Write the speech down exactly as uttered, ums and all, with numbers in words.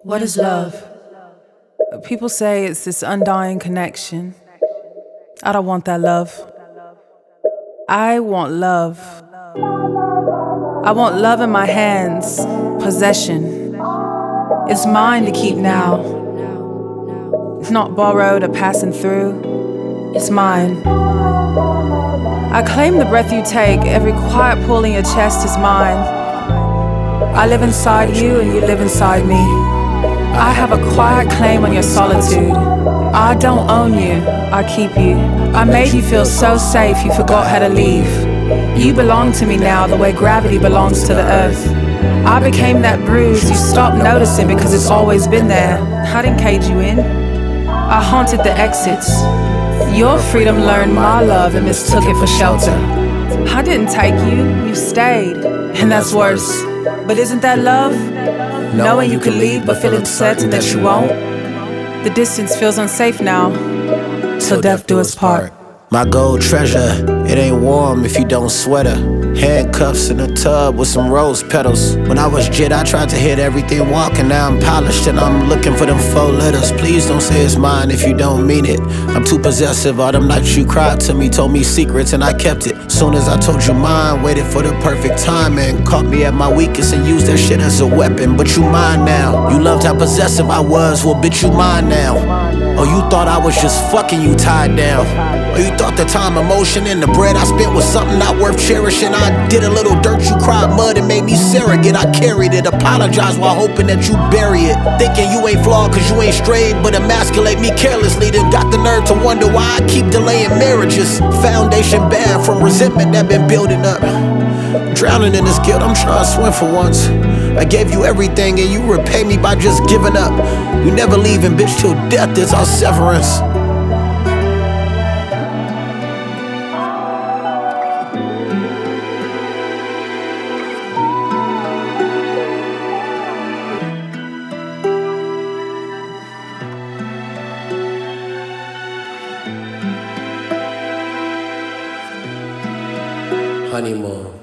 What is love? People say it's this undying connection. I don't want that love. I want love. I want love in my hands, possession. It's mine to keep now. Not borrowed or passing through. It's mine. I claim the breath you take, every quiet pull in your chest is mine. I live inside you and you live inside me. I have a quiet claim on your solitude. I don't own you, I keep you. I made you feel so safe you forgot how to leave. You belong to me now the way gravity belongs to the earth. I became that bruise you stopped noticing because it's always been there. I didn't cage you in, I haunted the exits. Your freedom learned my love and mistook it for shelter. I didn't take you, you stayed, and that's worse. But isn't that love? Knowing you can leave but feeling certain that you won't. The distance feels unsafe now, till death do us part. My gold treasure, it ain't warm if you don't sweat her. Handcuffs in a tub with some rose petals. When I was jit, I tried to hit everything walking. Now I'm polished and I'm looking for them four letters. Please don't say it's mine if you don't mean it. I'm too possessive, all them nights you cried to me, told me secrets and I kept it. Soon as I told you mine, waited for the perfect time and caught me at my weakest and used that shit as a weapon. But you mine now. You loved how possessive I was, well bitch you mine now. Or you thought I was just fucking you tied down. Or you thought the time, emotion, and the bread I spent was something not worth cherishing. I did a little dirt, you cried mud and made me surrogate. I carried it, apologized while hoping that you bury it. Thinking you ain't flawed cause you ain't strayed, but emasculate me carelessly. Then got the nerve to wonder why I keep delaying marriages. Foundation bad from resentment that been building up. Drowning in this guilt, I'm trying to swim for once. I gave you everything and you repay me by just giving up. You never leaving, bitch, till death is our severance. Honeymoon.